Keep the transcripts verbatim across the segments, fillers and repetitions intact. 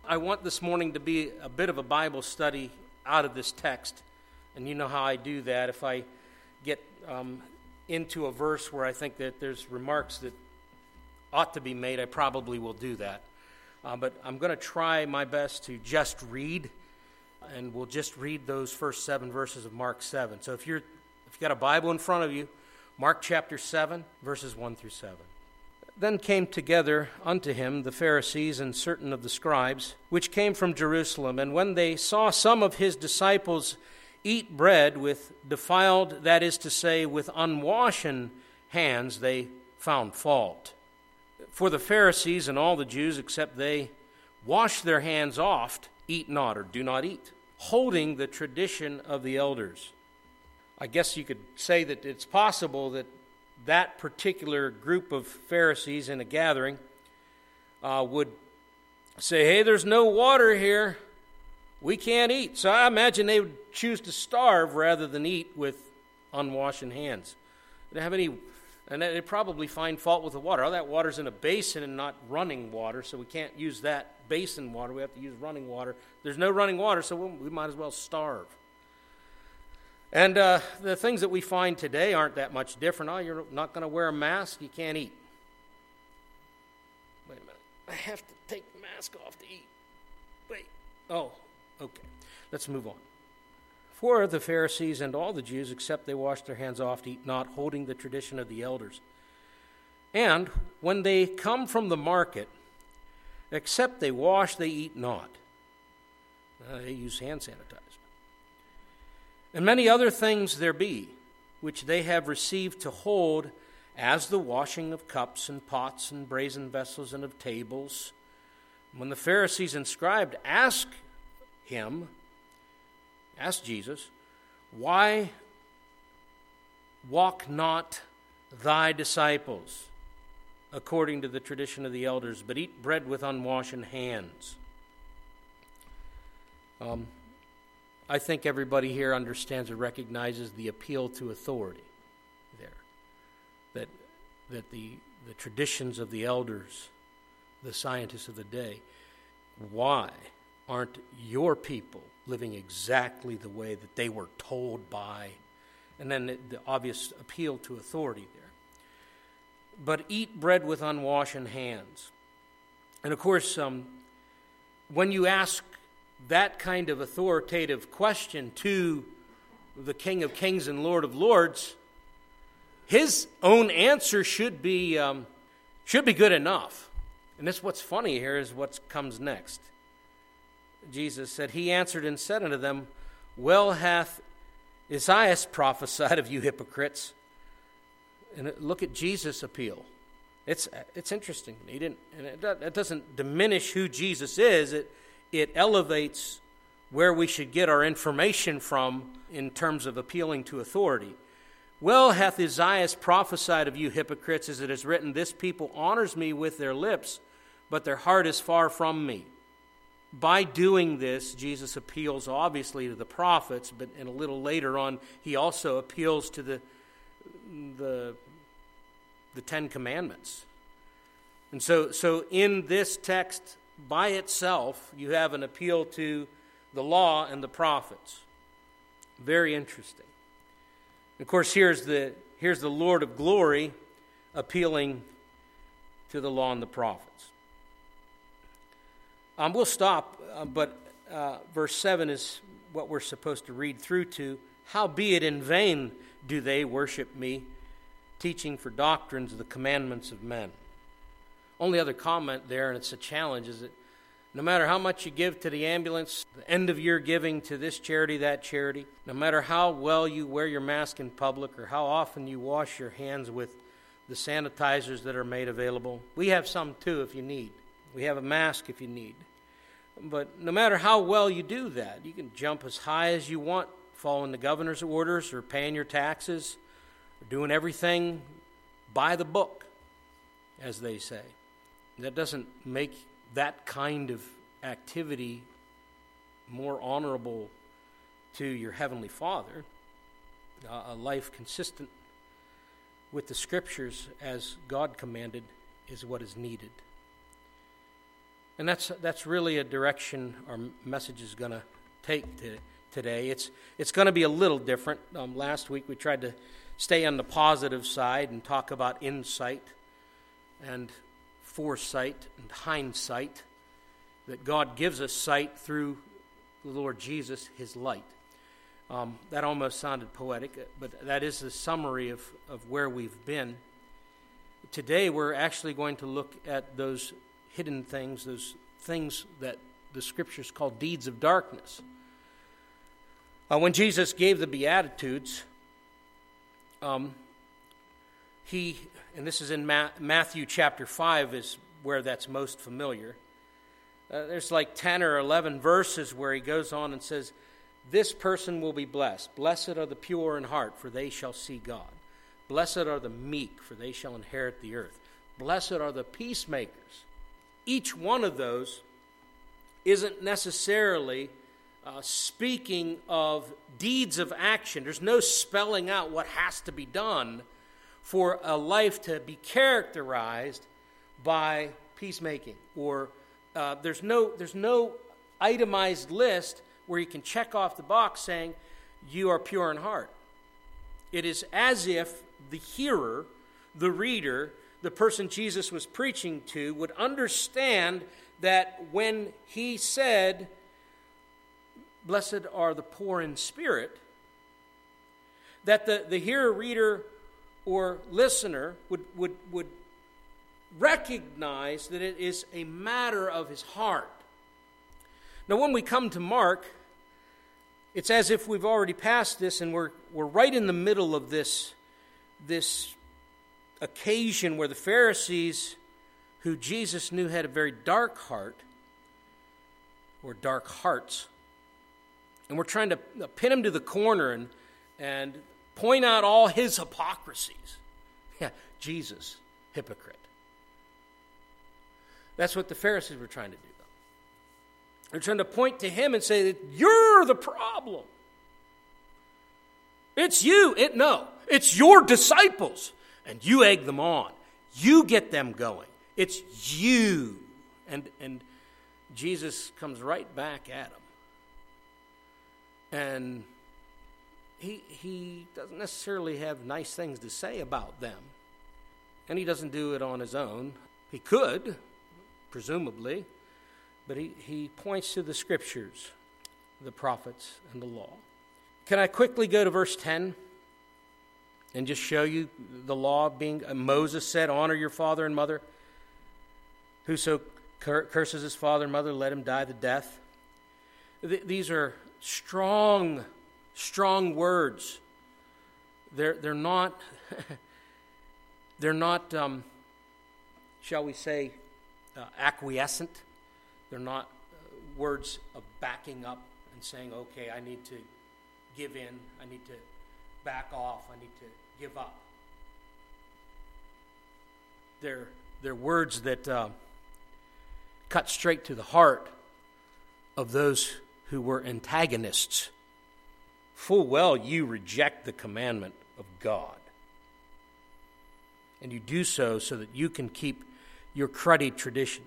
I want this morning to be a bit of a Bible study out of this text. And you know how I do that. If I get um, into a verse where I think that there's remarks that ought to be made, I probably will do that. Uh, but I'm going to try my best to just read, and we'll just read those first seven verses of Mark seven. So if you're if you've got a Bible in front of you, Mark chapter seven, verses one through seven. Then came together unto him the Pharisees and certain of the scribes, which came from Jerusalem. And when they saw some of his disciples eat bread with defiled, that is to say, with unwashen hands, they found fault. For the Pharisees and all the Jews, except they wash their hands oft, eat not or do not eat, holding the tradition of the elders. I guess you could say that it's possible that that particular group of Pharisees in a gathering uh, would say, hey, there's no water here. We can't eat. So I imagine they would choose to starve rather than eat with unwashen hands. They don't have any, and they'd probably find fault with the water. Oh, that water's in a basin and not running water, so we can't use that basin water. We have to use running water. There's no running water, so we might as well starve. And uh, the things that we find today aren't that much different. Oh, you're not going to wear a mask, you can't eat. Wait a minute. I have to take the mask off to eat. Wait. Oh, okay. Let's move on. For the Pharisees and all the Jews, except they wash their hands oft, eat not, holding the tradition of the elders. And when they come from the market, except they wash, they eat not. Uh, they use hand sanitizer. And many other things there be, which they have received to hold, as the washing of cups and pots and brazen vessels and of tables. When the Pharisees and scribes asked him, asked Jesus, why walk not thy disciples according to the tradition of the elders, but eat bread with unwashen hands? Um. I think everybody here understands and recognizes the appeal to authority there. That that the, the traditions of the elders, the scientists of the day, why aren't your people living exactly the way that they were told by? And then the, the obvious appeal to authority there. But eat bread with unwashen hands. And of course, um, when you ask that kind of authoritative question to the King of Kings and Lord of Lords, his own answer should be um, should be good enough. And this what's funny here is what comes next. Jesus said, he answered and said unto them, well hath Isaiah prophesied of you hypocrites. And look at Jesus' appeal. It's it's interesting. He didn't, and it, it doesn't diminish who Jesus is. It It elevates where we should get our information from in terms of appealing to authority. Well hath Isaiah prophesied of you hypocrites, as it is written, this people honors me with their lips, but their heart is far from me. By doing this, Jesus appeals obviously to the prophets, but and a little later on, he also appeals to the the, the Ten Commandments. And so, so in this text, by itself, you have an appeal to the law and the prophets. Very interesting. Of course, here's the here's the Lord of glory appealing to the law and the prophets. Um, we'll stop, uh, but uh, verse seven is what we're supposed to read through to. Howbeit in vain do they worship me, teaching for doctrines the commandments of men. Only other comment there, and it's a challenge, is that no matter how much you give to the ambulance, the end of year giving to this charity, that charity, no matter how well you wear your mask in public or how often you wash your hands with the sanitizers that are made available, we have some too if you need. We have a mask if you need. But no matter how well you do that, you can jump as high as you want, following the governor's orders or paying your taxes, or doing everything by the book, as they say. That doesn't make that kind of activity more honorable to your Heavenly Father. Uh, a life consistent with the Scriptures as God commanded is what is needed. And that's that's really a direction our message is going to take to, today. It's it's going to be a little different. Um, last week we tried to stay on the positive side and talk about insight and foresight and hindsight, that God gives us sight through the Lord Jesus, His light. Um, that almost sounded poetic, but that is the summary of, of where we've been. Today we're actually going to look at those hidden things, those things that the Scriptures call deeds of darkness. Uh, when Jesus gave the Beatitudes, um, he, and this is in Ma- Matthew chapter five is where that's most familiar. Uh, there's like ten or eleven verses where he goes on and says, "This person will be blessed. Blessed are the pure in heart, for they shall see God. Blessed are the meek, for they shall inherit the earth. Blessed are the peacemakers." Each one of those isn't necessarily uh, speaking of deeds of action. There's no spelling out what has to be done for a life to be characterized by peacemaking. Or uh, there's no there's no itemized list where you can check off the box saying, you are pure in heart. It is as if the hearer, the reader, the person Jesus was preaching to would understand that when he said, "Blessed are the poor in spirit," that the, the hearer, reader, or listener would, would, would recognize that it is a matter of his heart. Now, when we come to Mark, it's as if we've already passed this and we're, we're right in the middle of this, this occasion where the Pharisees, who Jesus knew had a very dark heart, or dark hearts, and we're trying to pin him to the corner and, and point out all his hypocrisies. Yeah, Jesus, hypocrite. That's what the Pharisees were trying to do. They're trying to point to him and say that you're the problem. It's you. It no, it's your disciples. And you egg them on. You get them going. It's you. And and Jesus comes right back at them. And he he doesn't necessarily have nice things to say about them. And he doesn't do it on his own. He could, presumably. But he, he points to the Scriptures, the prophets, and the law. Can I quickly go to verse ten and just show you the law being, uh, Moses said, "Honor your father and mother. Whoso cur- curses his father and mother, let him die the death." Th- these are strong, strong words. They're, they're not, they're not, um, shall we say, uh, acquiescent. They're not uh, words of backing up and saying, okay, I need to give in, I need to back off, I need to give up. They're, they're words that uh, cut straight to the heart of those who were antagonists. Full well you reject the commandment of God. And you do so so that you can keep your cruddy tradition.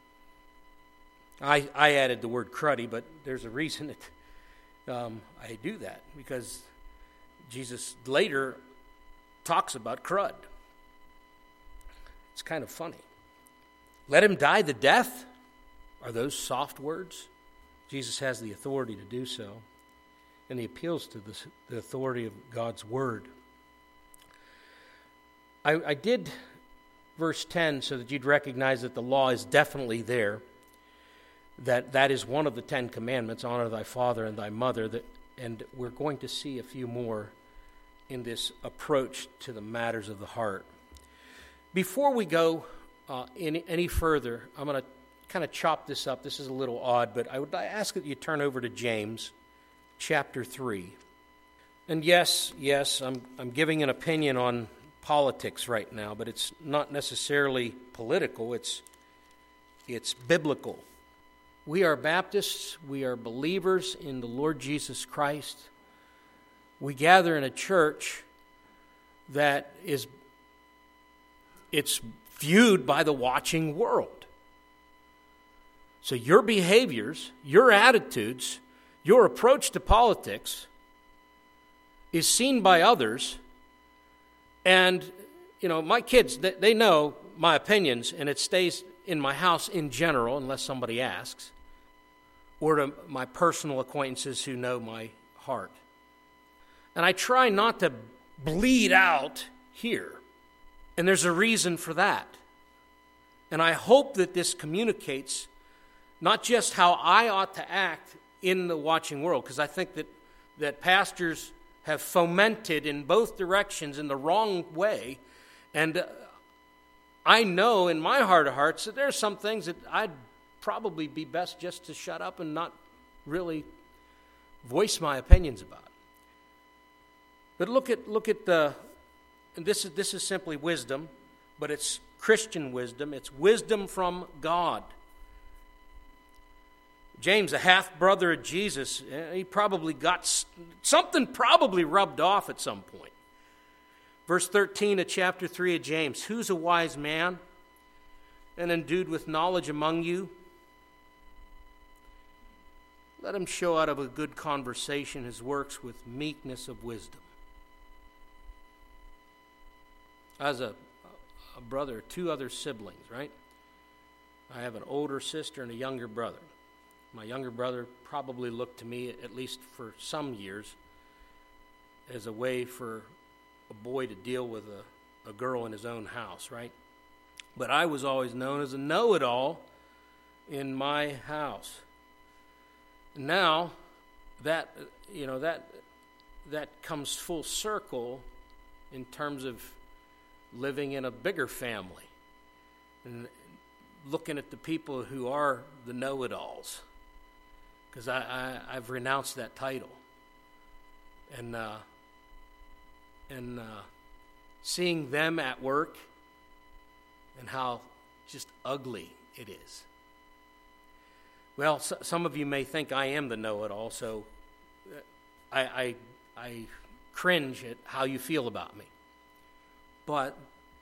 I, I added the word cruddy, but there's a reason that um, I do that, because Jesus later talks about crud. It's kind of funny. Let him die the death? Are those soft words? Jesus has the authority to do so, and he appeals to the, the authority of God's word. I, I did verse ten so that you'd recognize that the law is definitely there. That that is one of the Ten Commandments, honor thy father and thy mother, that, and we're going to see a few more in this approach to the matters of the heart. Before we go uh, any, any further, I'm going to kind of chop this up. This is a little odd, but I would ask that you turn over to James chapter three. And yes, yes, I'm I'm giving an opinion on politics right now, but it's not necessarily political, it's it's biblical. We are Baptists. We are believers in the Lord Jesus Christ. We gather in a church that is, it's viewed by the watching world. So your behaviors, your attitudes, your approach to politics is seen by others. And, you know, my kids, they, they know my opinions, and it stays in my house in general, unless somebody asks, or to my personal acquaintances who know my heart. And I try not to bleed out here. And there's a reason for that. And I hope that this communicates not just how I ought to act in the watching world, because I think that, that pastors have fomented in both directions in the wrong way. And uh, I know in my heart of hearts that there are some things that I'd probably be best just to shut up and not really voice my opinions about. But look at look at the, and this is this is simply wisdom, but it's Christian wisdom. It's wisdom from God. James, a half-brother of Jesus, he probably got something probably rubbed off at some point. Verse thirteen of chapter three of James, who's a wise man and endued with knowledge among you? Let him show out of a good conversation his works with meekness of wisdom. As a, a brother, two other siblings, right? I have an older sister and a younger brother. My younger brother probably looked to me, at least for some years, as a way for a boy to deal with a, a girl in his own house, right? But I was always known as a know-it-all in my house. Now, that, you know, that that comes full circle in terms of living in a bigger family and looking at the people who are the know-it-alls. Because I, I, I've renounced that title. And uh, and uh, seeing them at work and how just ugly it is. Well, so, some of you may think I am the know-it-all, so I, I, I cringe at how you feel about me. But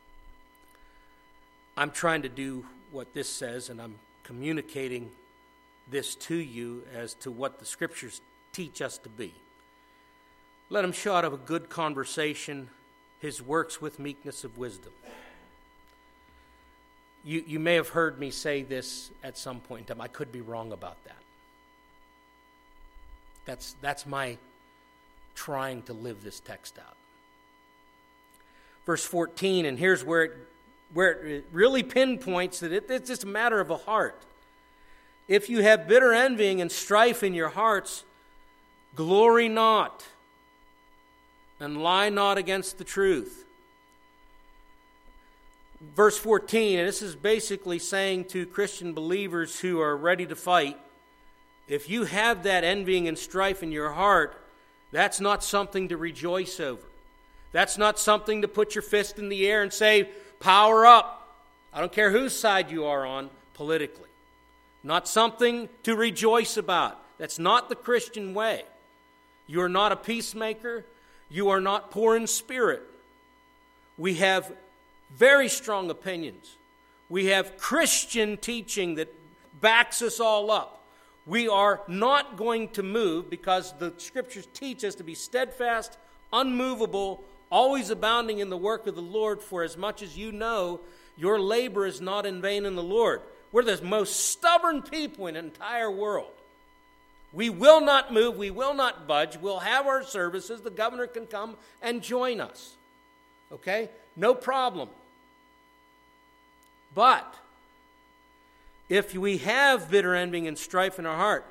I'm trying to do what this says, and I'm communicating this to you as to what the Scriptures teach us to be. Let him show out of a good conversation his works with meekness of wisdom. You, you may have heard me say this at some point in time. I could be wrong about that. That's, that's my trying to live this text out. Verse fourteen, and here's where it, where it really pinpoints that it, it's just a matter of a heart. If you have bitter envying and strife in your hearts, glory not, and lie not against the truth. Verse fourteen, and this is basically saying to Christian believers who are ready to fight, if you have that envying and strife in your heart, that's not something to rejoice over. That's not something to put your fist in the air and say, power up. I don't care whose side you are on politically. Not something to rejoice about. That's not the Christian way. You are not a peacemaker. You are not poor in spirit. We have very strong opinions. We have Christian teaching that backs us all up. We are not going to move because the Scriptures teach us to be steadfast, unmovable, always abounding in the work of the Lord, for as much as you know, your labor is not in vain in the Lord. We're the most stubborn people in the entire world. We will not move. We will not budge. We'll have our services. The governor can come and join us. Okay? No problem. But if we have bitter envying and strife in our heart,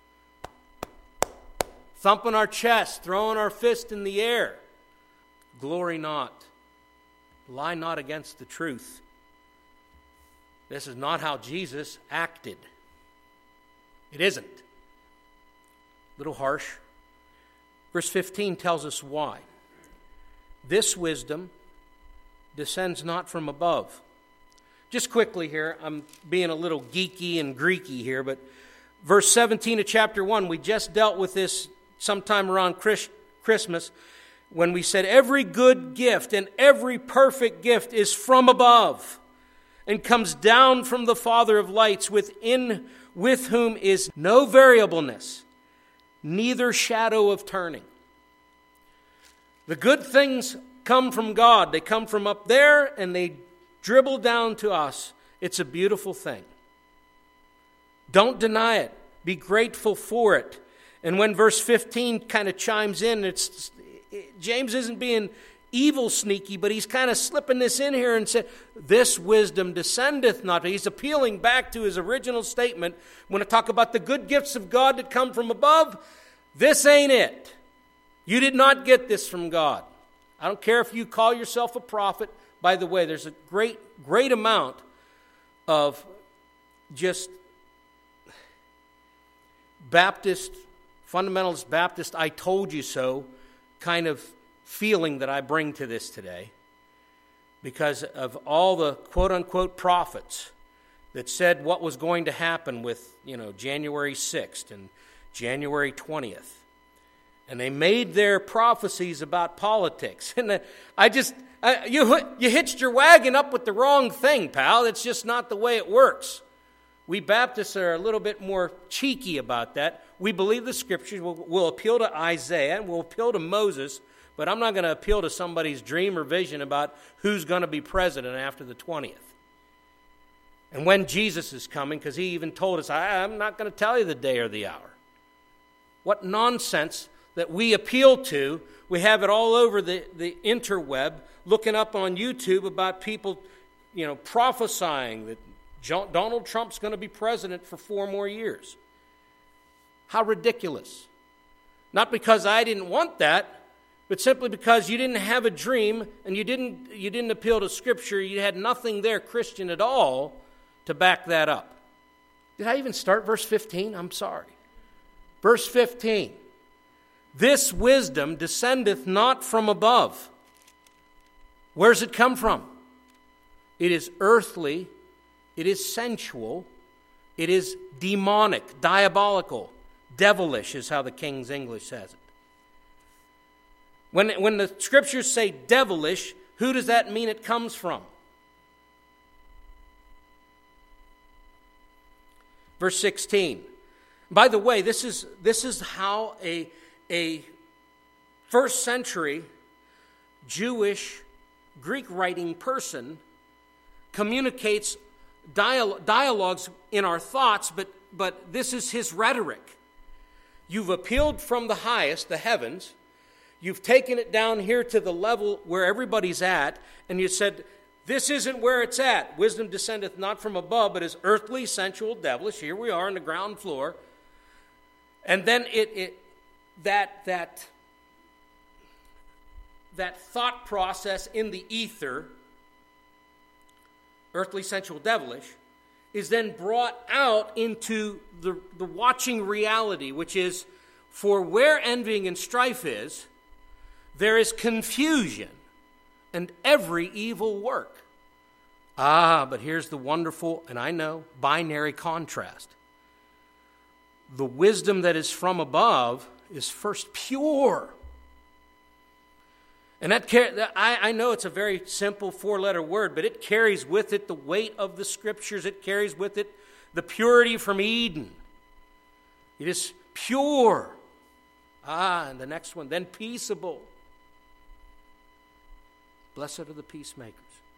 thumping our chest, throwing our fist in the air, glory not. Lie not against the truth. This is not how Jesus acted. It isn't. A little harsh. Verse fifteen tells us why. This wisdom descends not from above. Just quickly here, I'm being a little geeky and Greeky here, but verse seventeen of chapter one, we just dealt with this sometime around Christmas when we said every good gift and every perfect gift is from above and comes down from the Father of lights, within with whom is no variableness, neither shadow of turning. The good things come from God. They come from up there and they dribble down to us. It's a beautiful thing. Don't deny it. Be grateful for it. And when verse fifteen kind of chimes in, it's James isn't being evil sneaky, but he's kind of slipping this in here and said, this wisdom descendeth not. He's appealing back to his original statement. When I talk about the good gifts of God that come from above, this ain't it. You did not get this from God. I don't care if you call yourself a prophet. By the way, there's a great, great amount of just Baptist, fundamentalist Baptist, I told you so kind of feeling that I bring to this today, because of all the quote-unquote prophets that said what was going to happen with, you know, January sixth and January twentieth. And they made their prophecies about politics. And I just, I, you, you hitched your wagon up with the wrong thing, pal. It's just not the way it works. We Baptists are a little bit more cheeky about that. We believe the Scriptures. We'll, we'll appeal to Isaiah and we'll appeal to Moses, but I'm not going to appeal to somebody's dream or vision about who's going to be president after the twentieth. And when Jesus is coming, because he even told us, I, I'm not going to tell you the day or the hour. What nonsense that we appeal to. We have it all over the, the interweb, looking up on YouTube about people, you know, prophesying that John, Donald Trump's going to be president for four more years. How ridiculous. Not because I didn't want that, but simply because you didn't have a dream and you didn't, you didn't appeal to Scripture. You had nothing there Christian at all to back that up. Did I even start verse fifteen? I'm sorry. Verse fifteen. This wisdom descendeth not from above. Where's it come from? It is earthly, it is sensual, it is demonic, diabolical, devilish is how the King's English says it. When, when the Scriptures say devilish, who does that mean it comes from? Verse sixteen. By the way, this is, this is how a A first century Jewish Greek writing person communicates dial- dialogues in our thoughts, but, but this is his rhetoric. You've appealed from the highest, the heavens. You've taken it down here to the level where everybody's at, and you said, this isn't where it's at. Wisdom descendeth not from above, but is earthly, sensual, devilish. Here we are on the ground floor. And then it, it that that that thought process in the ether, earthly, sensual, devilish, is then brought out into the, the watching reality, which is, for where envying and strife is, there is confusion and every evil work. Ah, but here's the wonderful, and I know, binary contrast. The wisdom that is from above is first pure. And that I, I know it's a very simple four-letter word, but it carries with it the weight of the Scriptures. It carries with it the purity from Eden. It is pure. Ah, and the next one, then peaceable. Blessed are the peacemakers.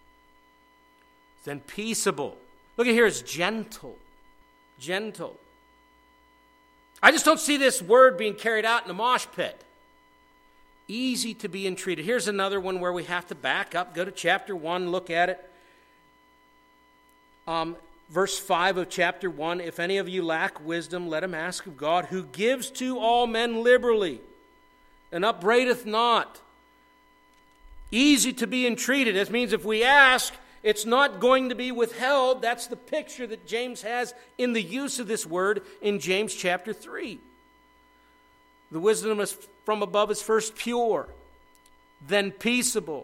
Then peaceable. Look at here, it's gentle. Gentle. I just don't see this word being carried out in a mosh pit. Easy to be entreated. Here's another one where we have to back up, go to chapter one, look at it. Um, verse five of chapter one, if any of you lack wisdom, let him ask of God, who gives to all men liberally and upbraideth not. Easy to be entreated. This means if we ask, it's not going to be withheld. That's the picture that James has in the use of this word in James chapter three. The wisdom is from above is first pure, then peaceable,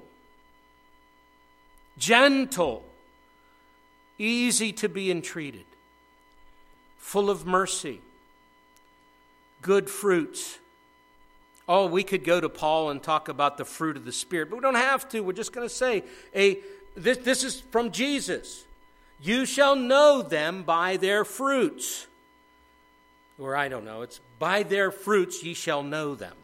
gentle, easy to be entreated, full of mercy, good fruits. Oh, we could go to Paul and talk about the fruit of the Spirit, but we don't have to. We're just going to say, a this, this is from Jesus. You shall know them by their fruits. Or I don't know, it's by their fruits ye shall know them.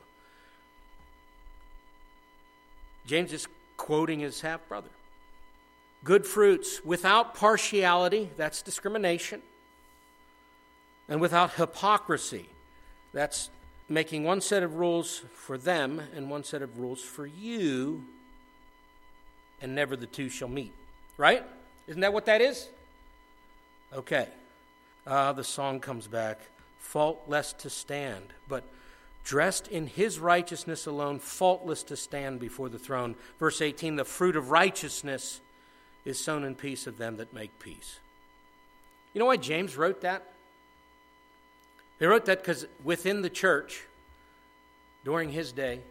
James is quoting his half-brother. Good fruits without partiality, that's discrimination. And without hypocrisy, that's making one set of rules for them and one set of rules for you, and never the two shall meet. Right? Isn't that what that is? Okay. Uh, the song comes back. Faultless to stand, but dressed in his righteousness alone, faultless to stand before the throne. Verse eighteen, the fruit of righteousness is sown in peace of them that make peace. You know why James wrote that? He wrote that because within the church, during his day,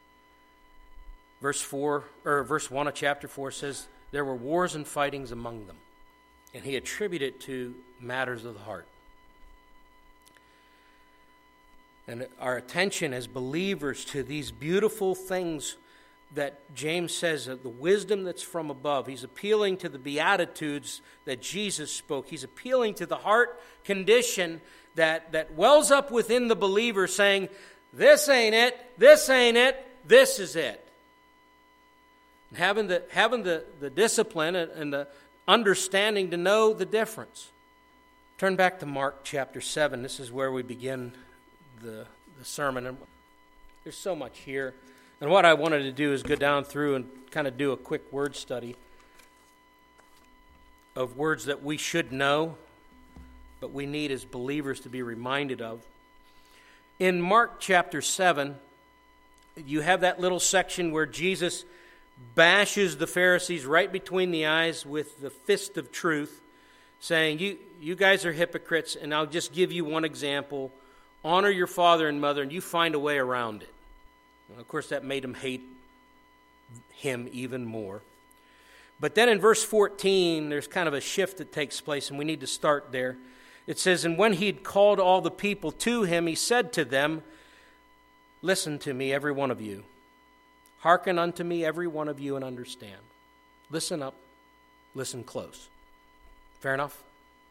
verse four or verse one of chapter four says there were wars and fightings among them, and he attributed it to matters of the heart. And our attention as believers to these beautiful things that James says, of the wisdom that's from above. He's appealing to the Beatitudes that Jesus spoke. He's appealing to the heart condition that, that wells up within the believer saying, this ain't it, this ain't it, this is it. And having the, having the, the discipline and the understanding to know the difference. Turn back to Mark chapter seven. This is where we begin The, the sermon, and there's so much here. And what I wanted to do is go down through and kind of do a quick word study of words that we should know, but we need as believers to be reminded of. In Mark chapter seven, you have that little section where Jesus bashes the Pharisees right between the eyes with the fist of truth, saying, you, you guys are hypocrites, and I'll just give you one example. Honor your father and mother, and you find a way around it. And of course, that made him hate him even more. But then in verse fourteen, there's kind of a shift that takes place, and we need to start there. It says, and when he had called all the people to him, he said to them, listen to me, every one of you. Hearken unto me, every one of you, and understand. Listen up. Listen close. Fair enough?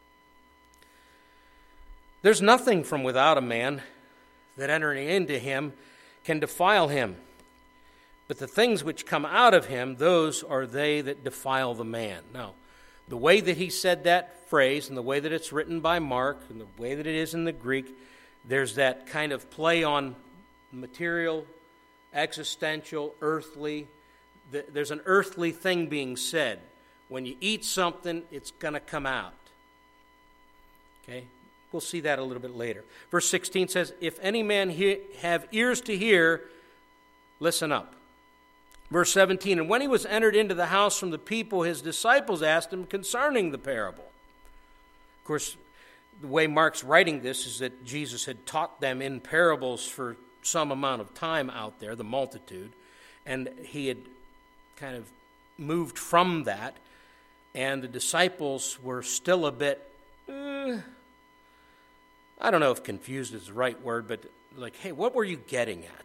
There's nothing from without a man that entering into him can defile him. But the things which come out of him, those are they that defile the man. Now, the way that he said that phrase and the way that it's written by Mark and the way that it is in the Greek, there's that kind of play on material, existential, earthly. There's an earthly thing being said. When you eat something, it's going to come out. Okay? We'll see that a little bit later. Verse sixteen says, if any man he- have ears to hear, listen up. Verse seventeen, and when he was entered into the house from the people, his disciples asked him concerning the parable. Of course, the way Mark's writing this is that Jesus had taught them in parables for some amount of time out there, the multitude, and he had kind of moved from that, and the disciples were still a bit, eh, I don't know if confused is the right word, but like, hey, what were you getting at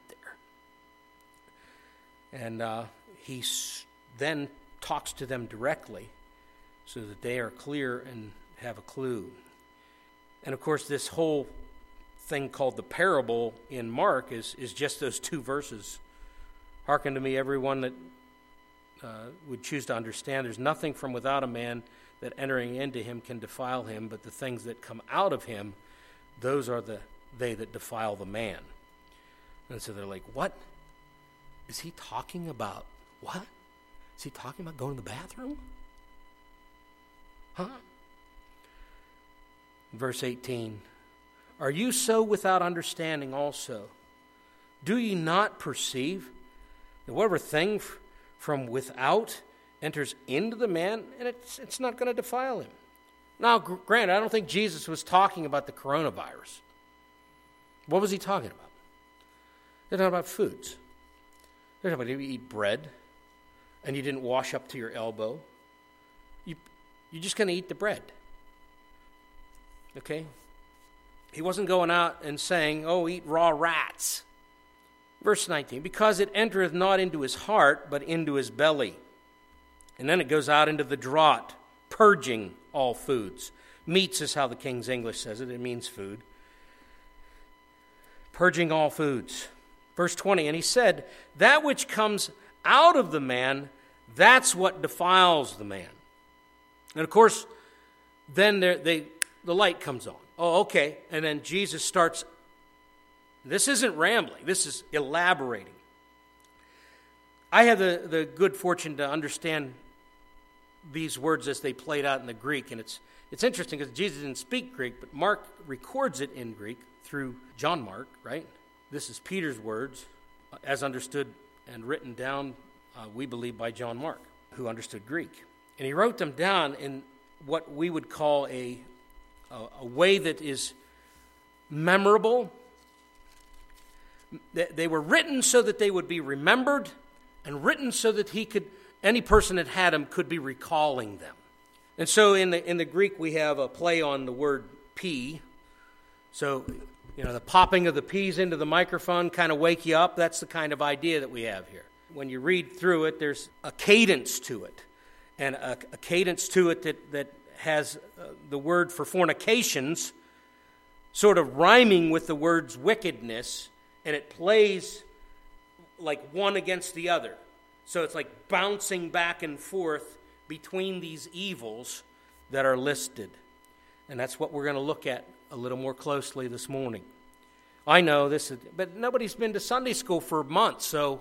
there? And uh, he s- then talks to them directly so that they are clear and have a clue. And of course, this whole thing called the parable in Mark is, is just those two verses. Hearken to me, everyone that uh, would choose to understand. There's nothing from without a man that entering into him can defile him, but the things that come out of him, those are the they that defile the man. And so they're like, what? Is he talking about what? Is he talking about going to the bathroom? Huh? Verse eighteen, are you so without understanding also? Do ye not perceive that whatever thing f- from without enters into the man, and it's, it's not going to defile him? Now, gr- granted, I don't think Jesus was talking about the coronavirus. What was he talking about? They're talking about foods. They're talking about if you eat bread and you didn't wash up to your elbow, you, you're just going to eat the bread. Okay? He wasn't going out and saying, oh, eat raw rats. Verse nineteen, because it entereth not into his heart, but into his belly. And then it goes out into the draught, purging all foods. Meats is how the King's English says it. It means food. purging all foods. Verse twenty, and he said, that which comes out of the man, that's what defiles the man. And of course, then there, they, the light comes on. Oh, okay. And then Jesus starts, this isn't rambling, this is elaborating. I had the, the good fortune to understand these words as they played out in the Greek, and it's it's interesting because Jesus didn't speak Greek, but Mark records it in Greek through John Mark, right? This is Peter's words, as understood and written down, uh, we believe, by John Mark, who understood Greek. And he wrote them down in what we would call a, a, a way that is memorable. They, they were written so that they would be remembered, and written so that he could, any person that had them could be recalling them. And so in the in the Greek we have a play on the word pea. So, you know, the popping of the peas into the microphone kind of wake you up. That's the kind of idea that we have here. When you read through it, there's a cadence to it. And a, a cadence to it that, that has uh, the word for fornications sort of rhyming with the words wickedness, and it plays like one against the other. So it's like bouncing back and forth between these evils that are listed. And that's what we're going to look at a little more closely this morning. I know this is, but nobody's been to Sunday school for months, so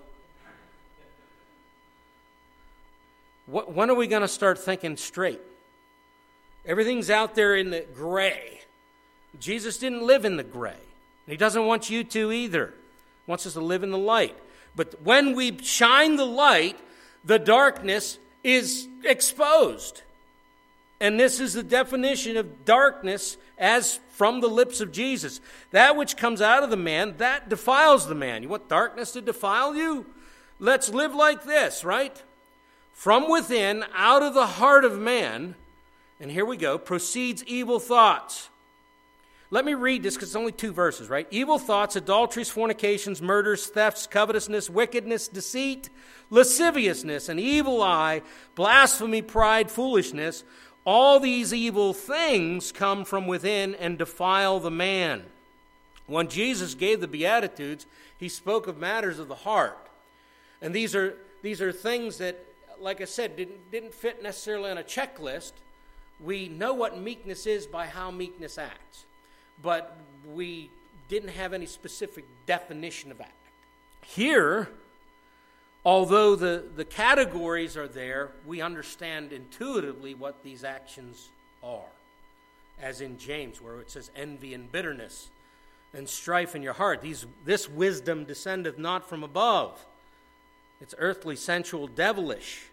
what, when are we going to start thinking straight? Everything's out there in the gray. Jesus didn't live in the gray. He doesn't want you to either. He wants us to live in the light. But when we shine the light, the darkness is exposed. And this is the definition of darkness as from the lips of Jesus. That which comes out of the man, that defiles the man. You want darkness to defile you? Let's live like this, right? From within, out of the heart of man, and here we go, proceeds evil thoughts. Let me read this because it's only two verses, right? Evil thoughts, adulteries, fornications, murders, thefts, covetousness, wickedness, deceit, lasciviousness, an evil eye, blasphemy, pride, foolishness. All these evil things come from within and defile the man. When Jesus gave the Beatitudes, he spoke of matters of the heart. And these are these are things that, like I said, didn't, didn't fit necessarily on a checklist. We know what meekness is by how meekness acts. But we didn't have any specific definition of act. Here, although the, the categories are there, we understand intuitively what these actions are. As in James, where it says envy and bitterness and strife in your heart. These, this wisdom descendeth not from above. It's earthly, sensual, devilish.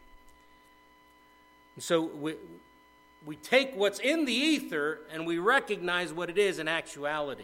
And so we... We take what's in the ether and we recognize what it is in actuality.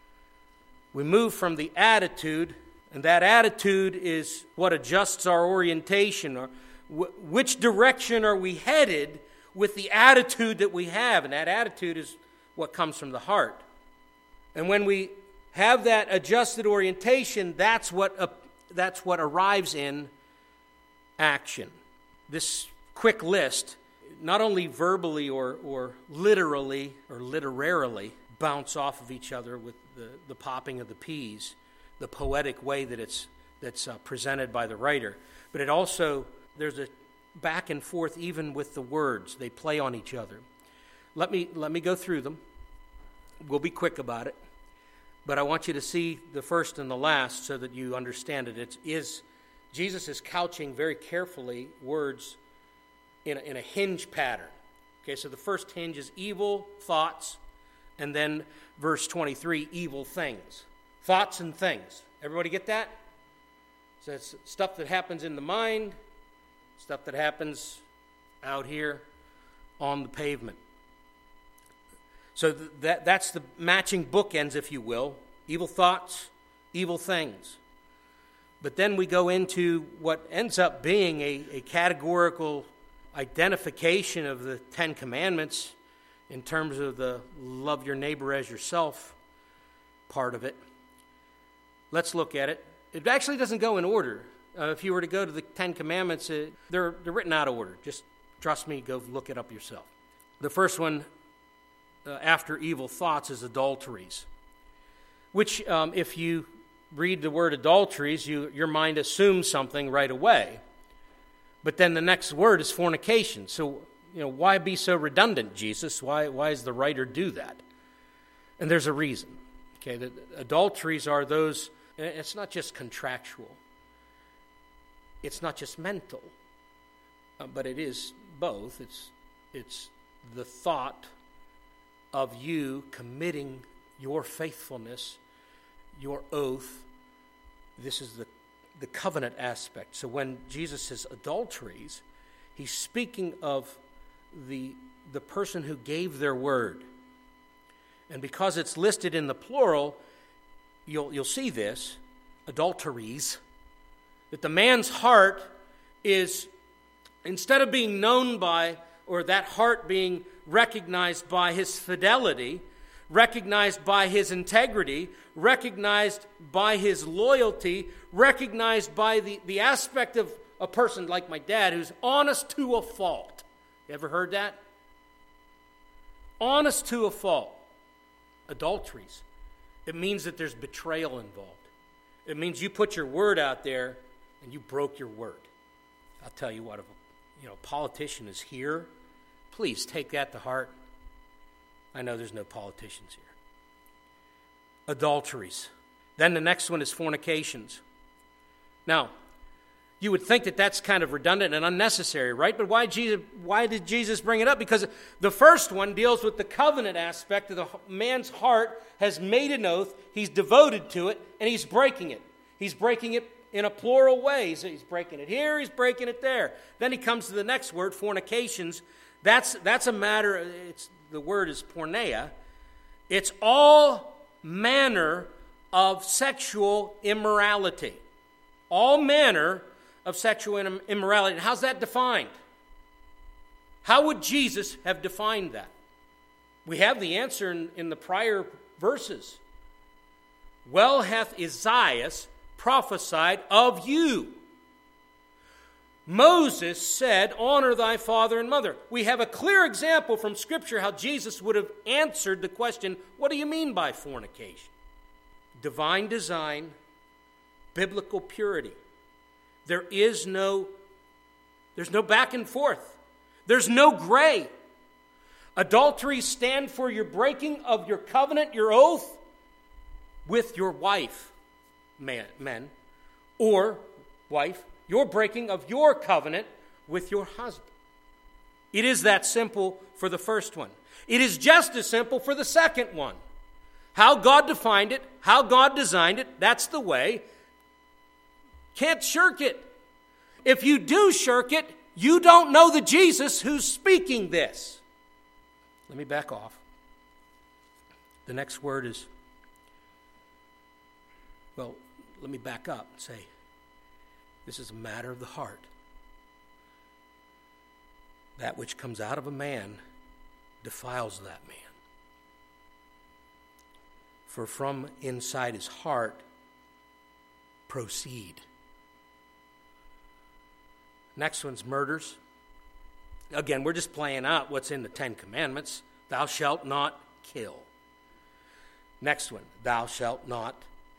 We move from the attitude, and that attitude is what adjusts our orientation, or w- which direction are we headed with the attitude that we have, and that attitude is what comes from the heart. And when we have that adjusted orientation, that's what uh, that's what arrives in action. This quick list, not only verbally or, or literally or literarily bounce off of each other with the, the popping of the peas, the poetic way that it's that's uh, presented by the writer, but it also, there's a back and forth even with the words. They play on each other. Let me let me go through them. We'll be quick about it, but I want you to see the first and the last so that you understand it. It is Jesus is couching very carefully words In a, in a hinge pattern. Okay, so the first hinge is evil thoughts, and then verse twenty-three, evil things. Thoughts and things. Everybody get that? So it's stuff that happens in the mind, stuff that happens out here on the pavement. So th- that that's the matching bookends, if you will. Evil thoughts, evil things. But then we go into what ends up being a, a categorical identification of the Ten Commandments in terms of the love your neighbor as yourself part of it. Let's look at it. It actually doesn't go in order. Uh, if you were to go to the Ten Commandments, it, they're, they're written out of order. Just trust me, go look it up yourself. The first one uh, after evil thoughts is adulteries, which um, if you read the word adulteries, you, your mind assumes something right away. But then the next word is fornication. So, you know, why be so redundant, Jesus? Why, why does the writer do that? And there's a reason. Okay, the adulteries are those, it's not just contractual. It's not just mental, uh, but it is both. It's it's the thought of you committing your faithfulness, your oath. This is the, the covenant aspect. So when Jesus says adulteries, he's speaking of the, the person who gave their word. And because it's listed in the plural, you'll, you'll see this, adulteries, that the man's heart is, instead of being known by, or that heart being recognized by his fidelity, recognized by his integrity, recognized by his loyalty, recognized by the, the aspect of a person like my dad who's honest to a fault. You ever heard that? Honest to a fault. Adulteries. It means that there's betrayal involved. It means you put your word out there and you broke your word. I'll tell you what, if a you know, politician is here, please take that to heart. I know there's no politicians here. Adulteries. Then the next one is fornications. Now, you would think that that's kind of redundant and unnecessary, right? But why Jesus, why did Jesus bring it up? Because the first one deals with the covenant aspect of the man's heart has made an oath, he's devoted to it, and he's breaking it. He's breaking it in a plural way. He's, he's breaking it here, he's breaking it there. Then he comes to the next word, fornications. That's, that's a matter, it's, the word is porneia. It's all manner of sexual immorality. All manner of sexual immorality. And how's that defined? How would Jesus have defined that? We have the answer in, in the prior verses. Well hath Isaiah prophesied of you. Moses said, honor thy father and mother. We have a clear example from Scripture how Jesus would have answered the question, what do you mean by fornication? Divine design, biblical purity. There is no, there's no back and forth. There's no gray. Adultery stand for your breaking of your covenant, your oath with your wife, man, men, or wife, your breaking of your covenant with your husband. It is that simple for the first one. It is just as simple for the second one. How God defined it, how God designed it, that's the way. Can't shirk it. If you do shirk it, you don't know the Jesus who's speaking this. Let me back off. The next word is, well, let me back up and say, this is a matter of the heart. That which comes out of a man defiles that man. For from inside his heart proceed. Next one's murders. Again, we're just playing out what's in the Ten Commandments. Thou shalt not kill. Next one, thou shalt not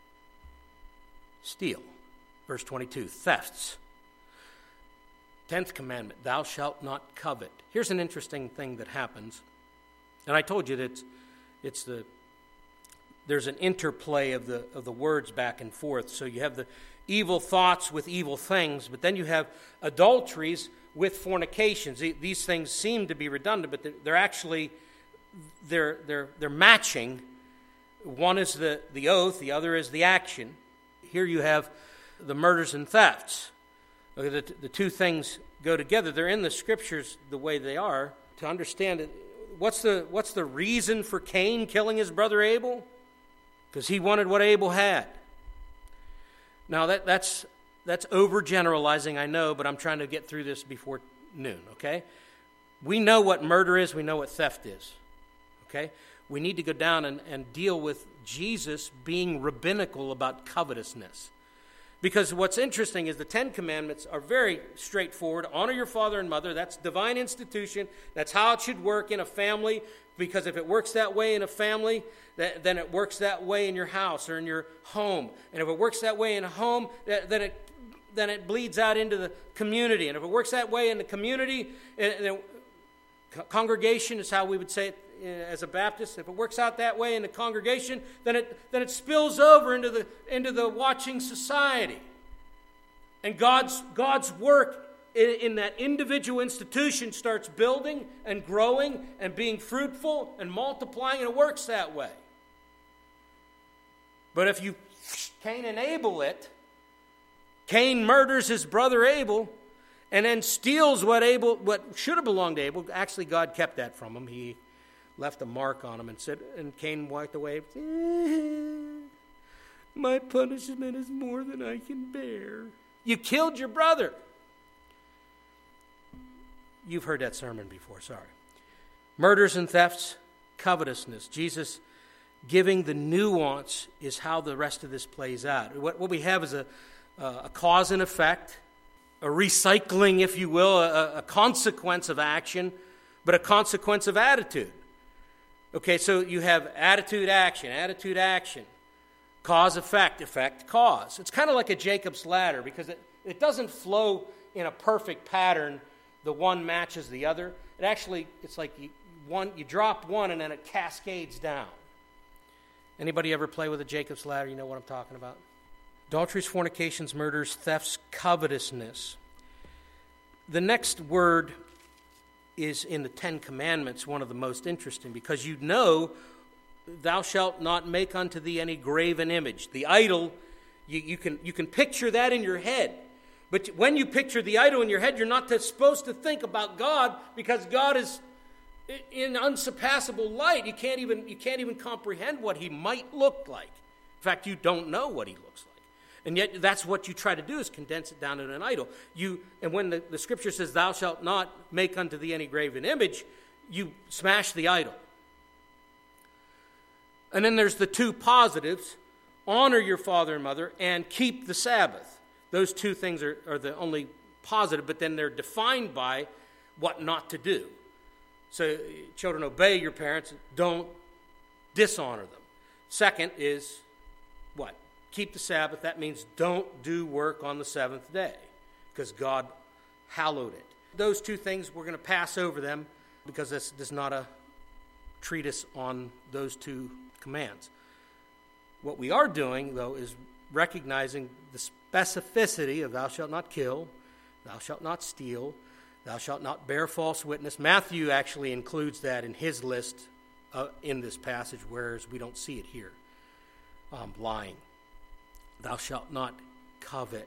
steal. Verse twenty-two, thefts. Tenth commandment, thou shalt not covet. Here's an interesting thing that happens. And I told you that it's, it's the, there's an interplay of the of the words back and forth. So you have the evil thoughts with evil things, but then you have adulteries with fornications. These things seem to be redundant, but they're actually, they're, they're, they're matching. One is the, the oath, the other is the action. Here you have the murders and thefts. The, the two things go together. They're in the Scriptures the way they are. To understand it, what's the, what's the reason for Cain killing his brother Abel? Because he wanted what Abel had. Now, that, that's that's overgeneralizing, I know, but I'm trying to get through this before noon, okay? We know what murder is. We know what theft is, okay? We need to go down and, and deal with Jesus being rabbinical about covetousness. Because what's interesting is the Ten Commandments are very straightforward. Honor your father and mother. That's divine institution. That's how it should work in a family. Because if it works that way in a family, that, then it works that way in your house or in your home. And if it works that way in a home, that, then it then it bleeds out into the community. And if it works that way in the community, then congregation is how we would say it as a Baptist. If it works out that way in the congregation, then it then it spills over into the into the watching society. And God's God's work in, in that individual institution starts building and growing and being fruitful and multiplying, and it works that way. But if you can't enable it, Cain murders his brother Abel and then steals what Abel what should have belonged to Abel. Actually, God kept that from him. He left a mark on him and said, and Cain walked away. My punishment is more than I can bear. You killed your brother. You've heard that sermon before, sorry. Murders and thefts, covetousness. Jesus giving the nuance is how the rest of this plays out. What, what we have is a, a cause and effect, a recycling, if you will, a, a consequence of action, but a consequence of attitude. Okay, so you have attitude, action, attitude, action, cause, effect, effect, cause. It's kind of like a Jacob's ladder because it, it doesn't flow in a perfect pattern. The one matches the other. It actually, it's like you, one, you drop one and then it cascades down. Anybody ever play with a Jacob's ladder? You know what I'm talking about? Adulteries, fornications, murders, thefts, covetousness. The next word is in the Ten Commandments, one of the most interesting, because you know, thou shalt not make unto thee any graven image. The idol, you, you can you can picture that in your head. But when you picture the idol in your head, you're not supposed to think about God, because God is in unsurpassable light. You can't even you can't even comprehend what he might look like. In fact, you don't know what he looks like. And yet that's what you try to do, is condense it down to an idol. You and when the, the scripture says, thou shalt not make unto thee any graven image, you smash the idol. And then there's the two positives: honor your father and mother and keep the Sabbath. Those two things are, are the only positive, but then they're defined by what not to do. So children, obey your parents, don't dishonor them. Second is what? Keep the Sabbath. That means don't do work on the seventh day, because God hallowed it. Those two things, we're going to pass over them because this, this is not a treatise on those two commands. What we are doing, though, is recognizing the specificity of thou shalt not kill, thou shalt not steal, thou shalt not bear false witness. Matthew actually includes that in his list uh, in this passage, whereas we don't see it here. Um, lying. Thou shalt not covet.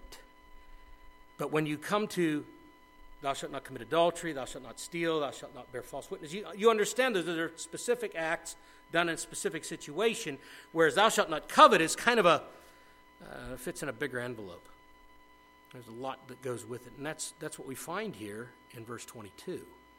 But when you come to thou shalt not commit adultery, thou shalt not steal, thou shalt not bear false witness, you, you understand that there are specific acts done in a specific situation, whereas thou shalt not covet is kind of a, uh, fits in a bigger envelope. There's a lot that goes with it, and that's that's what we find here in verse twenty-two.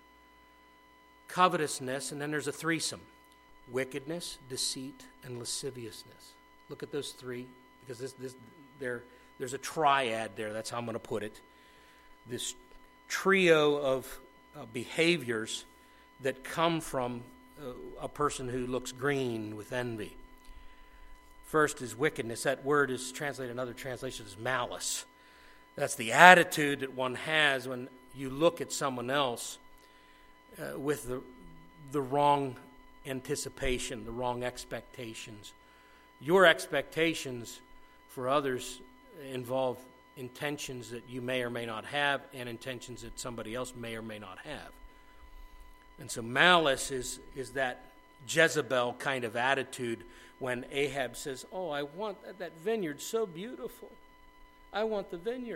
Covetousness, and then there's a threesome: wickedness, deceit, and lasciviousness. Look at those three, because this this there there's a triad there. That's how I'm going to put it. This trio of uh, behaviors that come from uh, a person who looks green with envy. First is wickedness. That word is translated in other translations as malice. That's the attitude that one has when you look at someone else uh, with the the wrong anticipation, the wrong expectations. Your expectations for others involve intentions that you may or may not have, and intentions that somebody else may or may not have. And so malice is, is that Jezebel kind of attitude when Ahab says, oh, I want that vineyard so beautiful. I want the vineyard.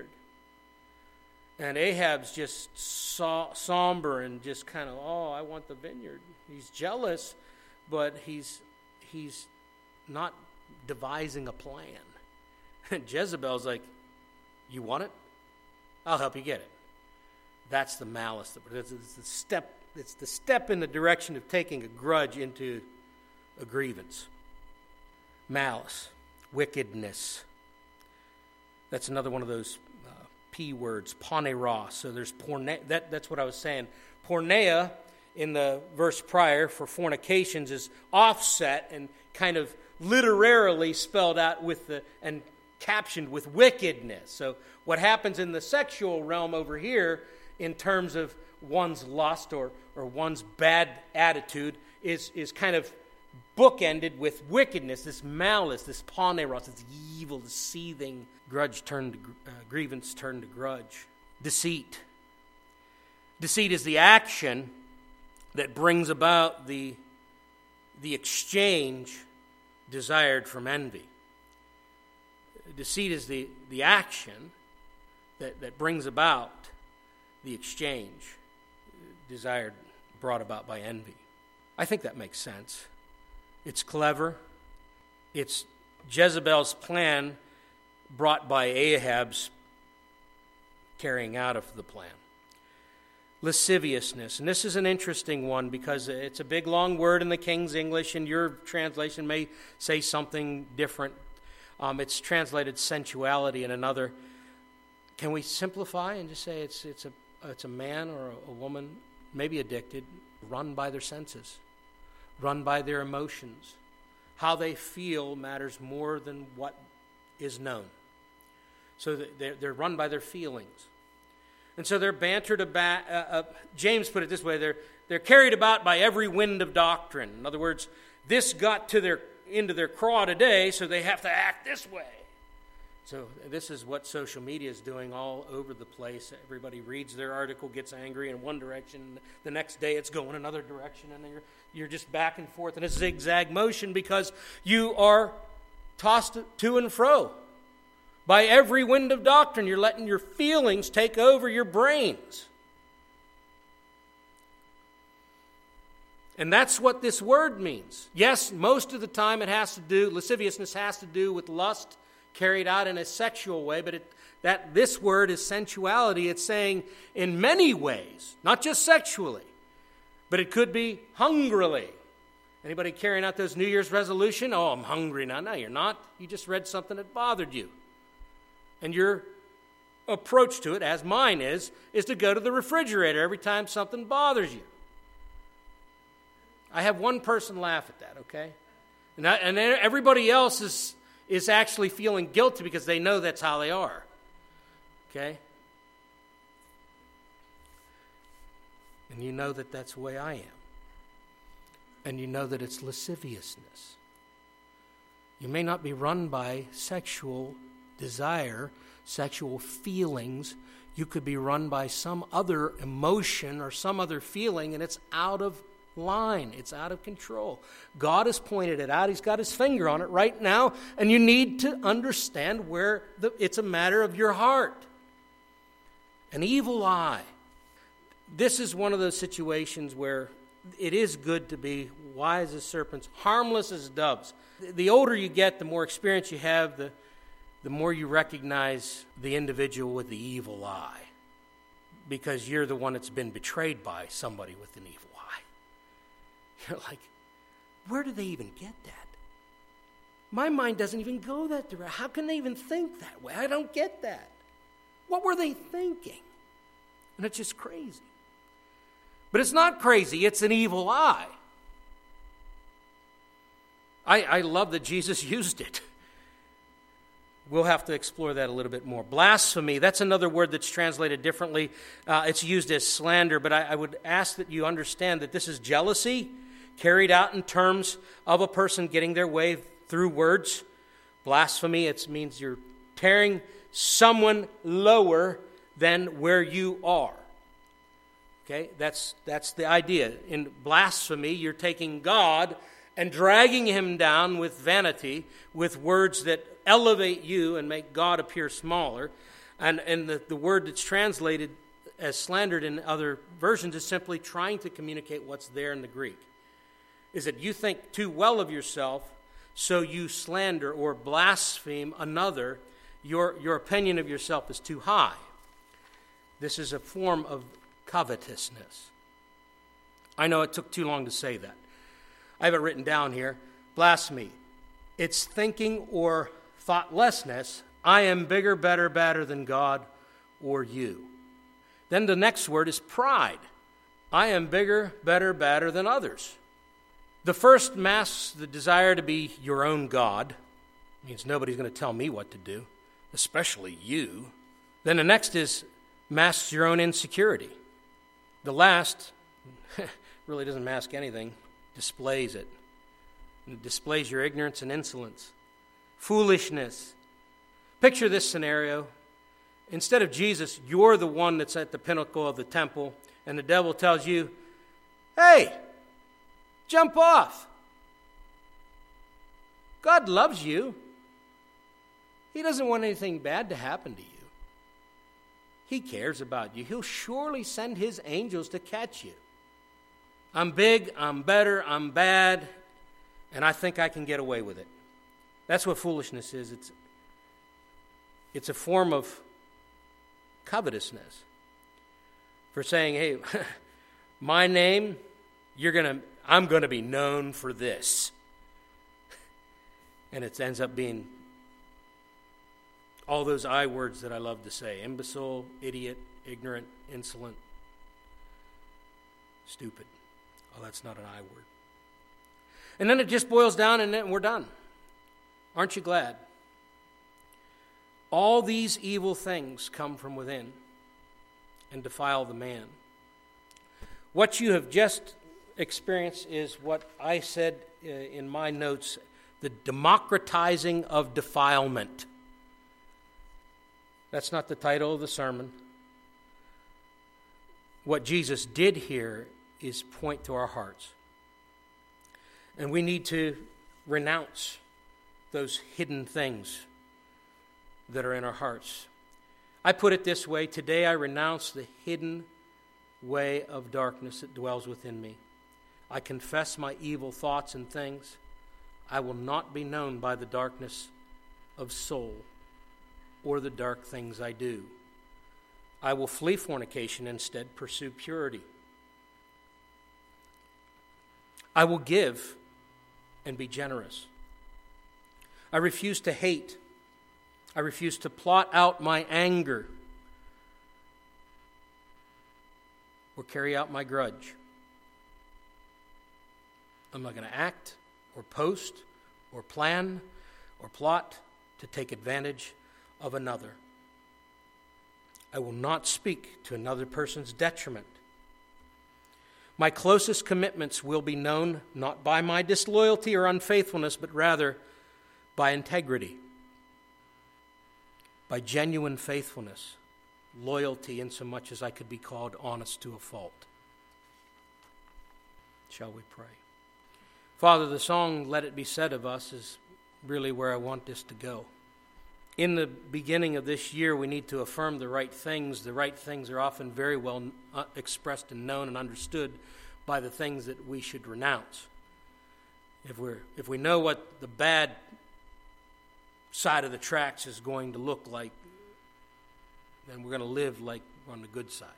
And Ahab's just so, somber and just kind of, oh, I want the vineyard. He's jealous, but he's he's not devising a plan. And Jezebel's like, you want it? I'll help you get it. That's the malice. It's the step, it's the step in the direction of taking a grudge into a grievance. Malice, wickedness. That's another one of those uh, P words, poneros. So there's porne. That, that's what I was saying. Porneia in the verse prior for fornications is offset and kind of literally spelled out with the and captioned with wickedness. So what happens in the sexual realm over here in terms of one's lust or, or one's bad attitude is, is kind of bookended with wickedness, this malice, this poneros, this evil, this seething grudge turned to uh, grievance turned to grudge. Deceit. Deceit is the action that brings about the, the exchange desired from envy. Deceit is the, the action that, that brings about the exchange desired, brought about by envy. I think that makes sense. It's clever. It's Jezebel's plan brought by Ahab's carrying out of the plan. Lasciviousness. And this is an interesting one because it's a big, long word in the King's English, and your translation may say something different. Um, it's translated sensuality in another. Can we simplify and just say it's it's a it's a man or a, a woman, maybe addicted, run by their senses, run by their emotions. How they feel matters more than what is known. So they're, they're run by their feelings. And so they're bantered about, uh, uh, James put it this way, they're, they're carried about by every wind of doctrine. In other words, this got to their into their craw today, so they have to act this way. So this is what social media is doing all over the place. Everybody reads their article, gets angry in one direction. The next day it's going another direction, and you're, you're just back and forth in a zigzag motion because you are tossed to and fro by every wind of doctrine. You're letting your feelings take over your brains. And that's what this word means. Yes, most of the time it has to do, lasciviousness has to do with lust carried out in a sexual way, but it, that this word is sensuality. It's saying in many ways, not just sexually, but it could be hungrily. Anybody carrying out those New Year's resolution? Oh, I'm hungry now. No, you're not. You just read something that bothered you. And your approach to it, as mine is, is to go to the refrigerator every time something bothers you. I have one person laugh at that, okay? And, I, and everybody else is, is actually feeling guilty because they know that's how they are, okay? And you know that that's the way I am. And you know that it's lasciviousness. You may not be run by sexual desire, sexual feelings. You could be run by some other emotion or some other feeling, and it's out of line. It's out of control. God has pointed it out. He's got his finger on it right now, and you need to understand where the, it's a matter of your heart. An evil eye. This is one of those situations where it is good to be wise as serpents, harmless as doves. The older you get, the more experience you have, the, the more you recognize the individual with the evil eye, because you're the one that's been betrayed by somebody with an evil eye. You're like, where do they even get that? My mind doesn't even go that direction. How can they even think that way? I don't get that. What were they thinking? And it's just crazy. But it's not crazy. It's an evil eye. I, I love that Jesus used it. We'll have to explore that a little bit more. Blasphemy, that's another word that's translated differently. Uh, it's used as slander, but I, I would ask that you understand that this is jealousy carried out in terms of a person getting their way through words. Blasphemy, it means you're tearing someone lower than where you are. Okay, that's that's the idea. In blasphemy, you're taking God and dragging him down with vanity, with words that elevate you and make God appear smaller. And, and the, the word that's translated as slandered in other versions is simply trying to communicate what's there in the Greek. Is that you think too well of yourself, so you slander or blaspheme another. Your, your opinion of yourself is too high. This is a form of covetousness. I know it took too long to say that. I have it written down here. Blasphemy. It's thinking or thoughtlessness I am bigger, better, badder than God or you. Then the next word is pride. I am bigger, better, badder than others. The first masks the desire to be your own God. It means nobody's going to tell me what to do, especially you. Then the next is masks your own insecurity. The last really doesn't mask anything, displays it. It displays your ignorance and insolence, foolishness. Picture this scenario. Instead of Jesus, you're the one that's at the pinnacle of the temple, and the devil tells you, hey, jump off. God loves you. He doesn't want anything bad to happen to you. He cares about you. He'll surely send his angels to catch you. I'm big, I'm better, I'm bad, and I think I can get away with it. That's what foolishness is. It's, it's a form of covetousness. For saying, hey, my name, you're gonna, I'm going to be known for this. And it ends up being all those I words that I love to say. Imbecile, idiot, ignorant, insolent, stupid. Oh, that's not an I word. And then it just boils down and then we're done. Aren't you glad? All these evil things come from within and defile the man. What you have just experienced is what I said uh, in my notes, the democratizing of defilement. That's not the title of the sermon. What Jesus did here is point to our hearts. And we need to renounce those hidden things that are in our hearts. I put it this way, today I renounce the hidden way of darkness that dwells within me. I confess my evil thoughts and things. I will not be known by the darkness of soul or the dark things I do. I will flee fornication, instead pursue purity. I will give and be generous. I refuse to hate. I refuse to plot out my anger or carry out my grudge. I'm not going to act or post or plan or plot to take advantage of another. I will not speak to another person's detriment. My closest commitments will be known not by my disloyalty or unfaithfulness, but rather by integrity, by genuine faithfulness, loyalty, insomuch as I could be called honest to a fault. Shall we pray? Father, the song, Let It Be Said of Us, is really where I want this to go. In the beginning of this year, we need to affirm the right things. The right things are often very well expressed and known and understood by the things that we should renounce. If we're if we know what the bad side of the tracks is going to look like, then we're going to live like we're on the good side.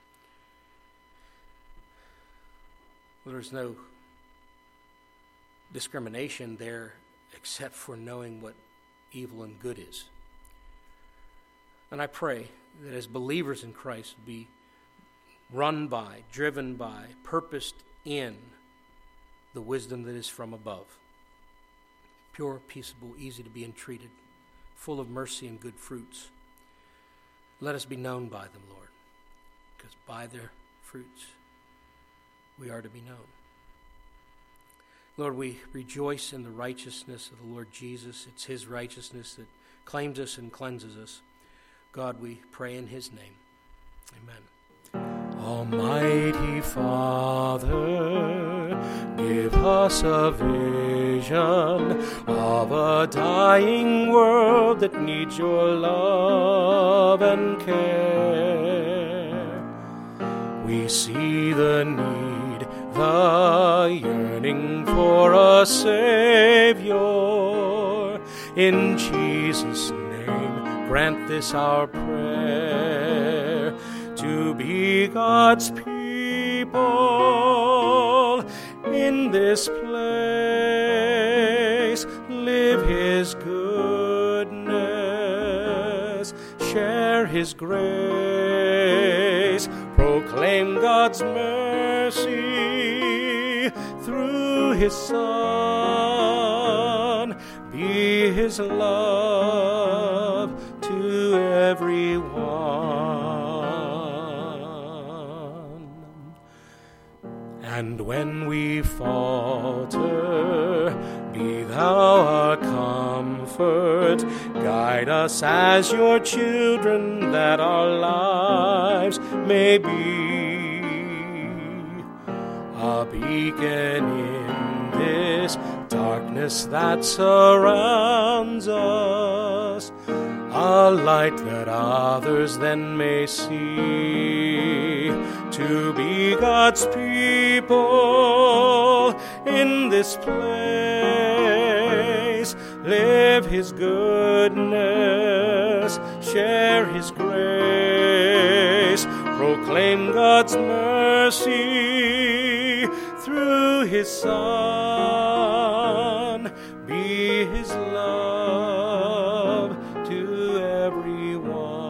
Well, there's no discrimination there except for knowing what evil and good is. And I pray that as believers in Christ be run by, driven by, purposed in the wisdom that is from above. Pure, peaceable, easy to be entreated, full of mercy and good fruits. Let us be known by them, Lord, because by their fruits we are to be known. Lord, we rejoice in the righteousness of the Lord Jesus. It's his righteousness that claims us and cleanses us. God, we pray in his name. Amen. Almighty Father, give us a vision of a dying world that needs your love and care. We see the need, the yearning for a Savior. In Jesus' name, grant this our prayer, to be God's people in this place, live his goodness. goodness, share his grace, proclaim God's mercy through his Son, be his love to everyone. And when we falter, be thou our comfort, guide us as your children, that our lives may be a beacon in this darkness that surrounds us, a light that others then may see, to be God's people in this place, live his goodness, share his grace, proclaim God's mercy through his Son, be his love to everyone.